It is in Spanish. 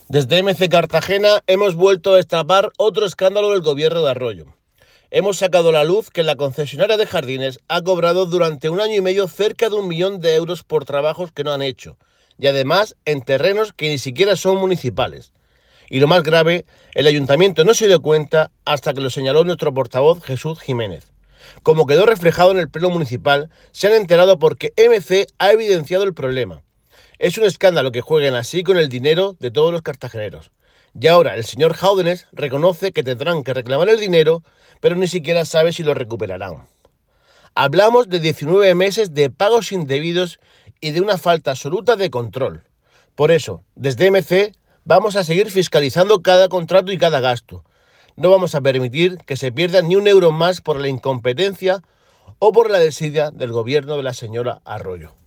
Desde MC Cartagena hemos vuelto a destapar otro escándalo del gobierno de Arroyo. Hemos sacado a la luz que la concesionaria de jardines ha cobrado durante 1 año y medio cerca de 1 millón de euros por trabajos que no han hecho, y además en terrenos que ni siquiera son municipales. Y lo más grave, el ayuntamiento no se dio cuenta hasta que lo señaló nuestro portavoz Jesús Jiménez. Como quedó reflejado en el pleno municipal, se han enterado porque MC ha evidenciado el problema. Es un escándalo que jueguen así con el dinero de todos los cartageneros. Y ahora el señor Jáudenes reconoce que tendrán que reclamar el dinero, pero ni siquiera sabe si lo recuperarán. Hablamos de 19 meses de pagos indebidos y de una falta absoluta de control. Por eso, desde MC vamos a seguir fiscalizando cada contrato y cada gasto. No vamos a permitir que se pierda ni un euro más por la incompetencia o por la desidia del gobierno de la señora Arroyo.